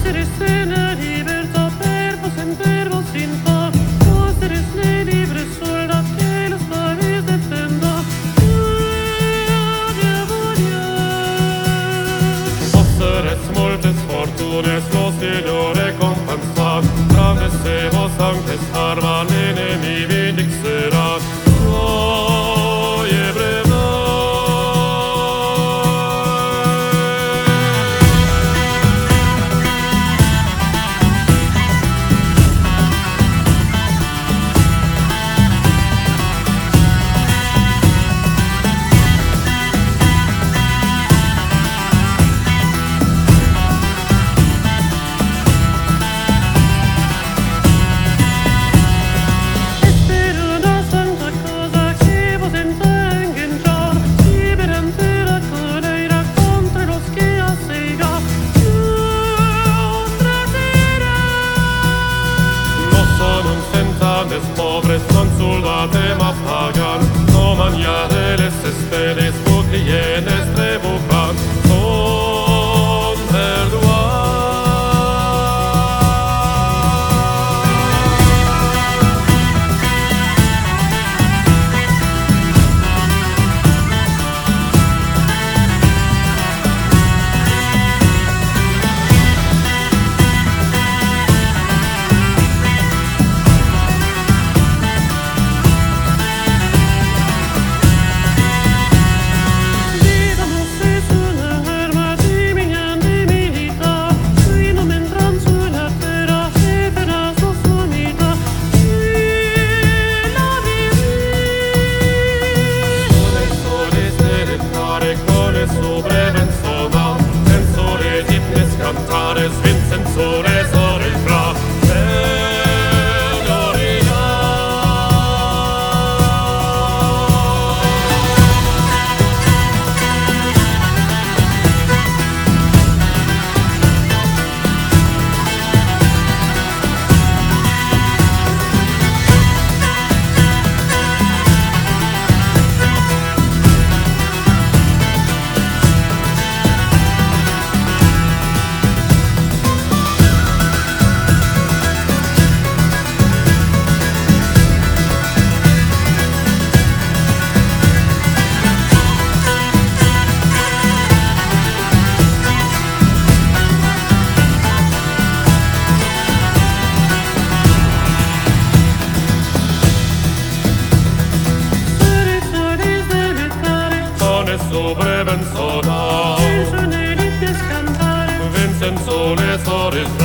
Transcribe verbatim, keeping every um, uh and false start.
eres en la libertad, verbos en verbos sin par. Vos eres la libre sola que los pares defenda. Gloria, gloria. Vos eres moltes fortunes, lo cielo recompensat. Grandes se vos antes arma l'ennemi vindicerat. Gloria, brevet. Pobres non soldatem affagan, no maniare les esperes, butrienes trebucan, son perduan. Cantares vincent sole sole il fra Gloria. Sobre Benzona, Vincent sole sole